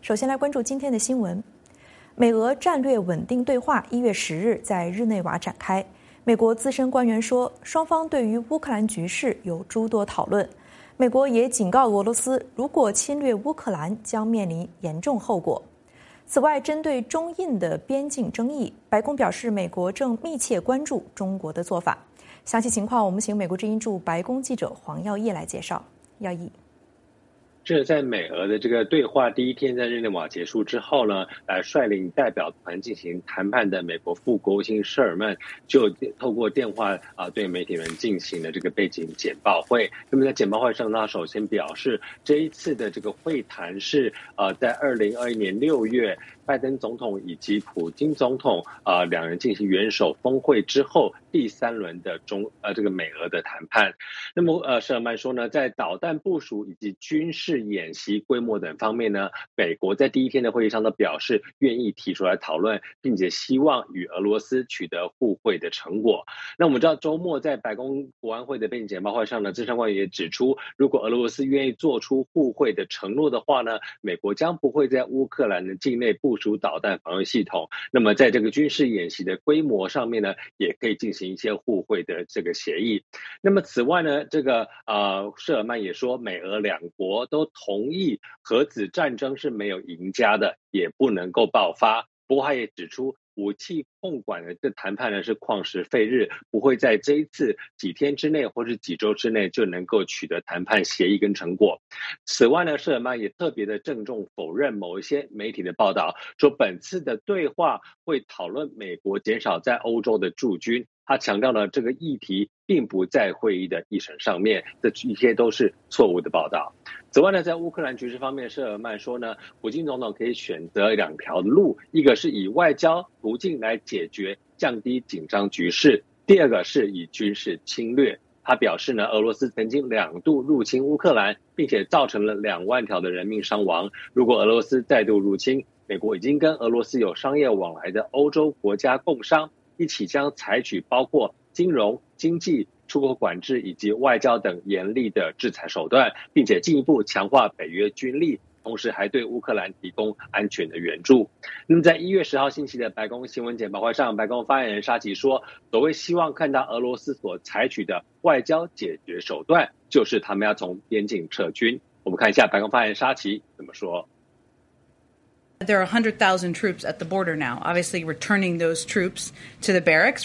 首先来关注今天的新闻。美俄战略稳定对话1月10日在日内瓦展开。美国资深官员说，双方对于乌克兰局势有诸多讨论。美国也警告俄罗斯，如果侵略乌克兰，将面临严重后果。此外，针对中印的边境争议，白宫表示，美国正密切关注中国的做法。详细情况，我们请美国之音驻白宫记者黄耀义来介绍。耀义。 这在美俄的这个对话第一天在日内瓦结束之后呢，率领代表团进行谈判的美国副国务卿舍尔曼就透过电话对媒体人进行了这个背景简报会。那么在简报会上，他首先表示，这一次的这个会谈是在2021年6月拜登总统以及普京总统两人进行元首峰会之后第3轮的这个美俄的谈判。那么舍尔曼说呢，在导弹部署以及军事演习规模等方面呢，美国在第一天的会议上都表示愿意提出来讨论，并且希望与俄罗斯取得互惠的成果。那我们知道周末在白宫国安会的背景简报会上呢，资深官员也指出，如果俄罗斯愿意做出互惠的承诺的话呢，美国将不会在乌克兰的境内部署导弹防御系统。那么在这个军事演习的规模上面呢，也可以进行一些互惠的这个协议。那么此外呢，这个舍尔曼也说，美俄两国都同意核子战争是没有赢家的，也不能够爆发。不过他也指出，武器控管的这谈判呢是旷时废日，不会在这一次几天之内或是几周之内就能够取得谈判协议跟成果。此外呢，舍尔曼也特别的郑重否认某一些媒体的报道，说本次的对话会讨论美国减少在欧洲的驻军。他强调了这个议题并不在会议的议程上面，这一些都是错误的报道。此外呢，在乌克兰局势方面，舍尔曼说呢，普京总统可以选择2条路，一个是以外交途径来解决降低紧张局势，第二个是以军事侵略。他表示呢，俄罗斯曾经2度入侵乌克兰，并且造成了2万条的人命伤亡。如果俄罗斯再度入侵，美国已经跟俄罗斯有商业往来的欧洲国家共商一起将采取包括金融、经济、出口管制以及外交等严厉的制裁手段，并且进一步强化北约军力，同时还对乌克兰提供安全的援助。那么在1月10号星期的白宫新闻简报会上，白宫发言人沙奇说，所谓希望看到俄罗斯所采取的外交解决手段，就是他们要从边境撤军。我们看一下白宫发言人沙奇怎么说。 There are 100,000 troops at the border now. Obviously, returning those troops to the barracks,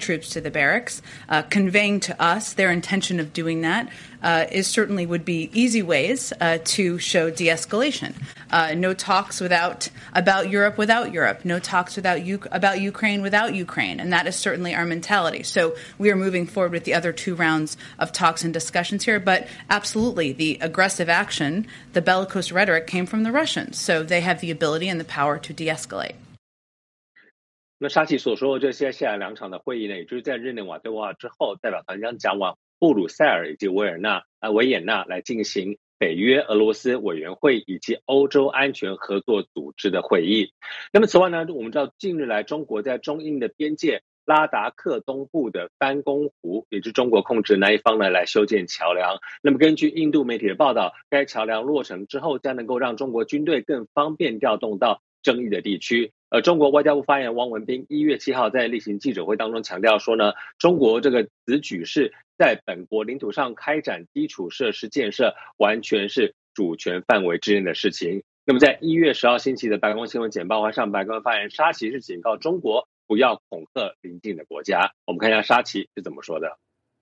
conveying to us their intention of doing that certainly would be easy ways to show de-escalation. No talks about Europe without Europe. No talks about Ukraine without Ukraine. And that is certainly our mentality. So we are moving forward with the other 2 rounds of talks and discussions here. But absolutely, the aggressive action, the bellicose rhetoric came from the Russians. So they have the ability and the power to de-escalate. 那沙奇所说的这些下来2场的会议呢，也就是在日内瓦对话之后，代表团将前往布鲁塞尔以及维也纳来进行北约俄罗斯委员会以及欧洲安全合作组织的会议。那么此外呢，我们知道近日来中国在中印的边界拉达克东部的班公湖，也是中国控制的那一方呢，来修建桥梁。那么根据印度媒体的报道，该桥梁落成之后，将能够让中国军队更方便调动到争议的地区。中国外交部发言人汪文斌1月7号在例行记者会当中强调说呢，中国这个此举是在本国领土上开展基础设施建设，完全是主权范围之内的事情。那么在1月10号星期的白宫新闻简报会上，白宫发言人沙奇是警告中国不要恐吓邻近的国家。我们看一下沙奇是怎么说的。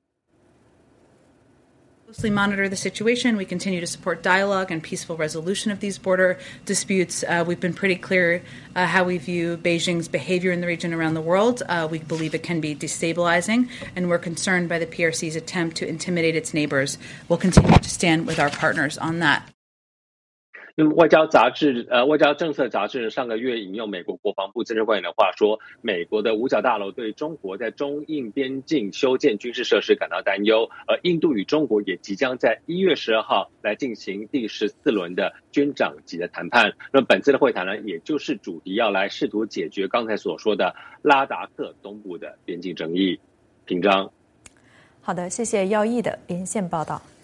Closely monitor the situation. We continue to support dialogue and peaceful resolution of these border disputes. We've been pretty clear how we view Beijing's behavior in the region around the world. We believe it can be destabilizing, and we're concerned by the PRC's attempt to intimidate its neighbors. We'll continue to stand with our partners on that. 那么外交政策杂志上个月引用美国国防部资深官员的话说，美国的五角大楼对中国在中印边境修建军事设施感到担忧，而印度与中国也即将在1月12号来进行第14轮的军长级的谈判。那么本次的会谈呢，也就是主题要来试图解决刚才所说的拉达克东部的边境争议。平章。 好的，谢谢耀义的连线报道。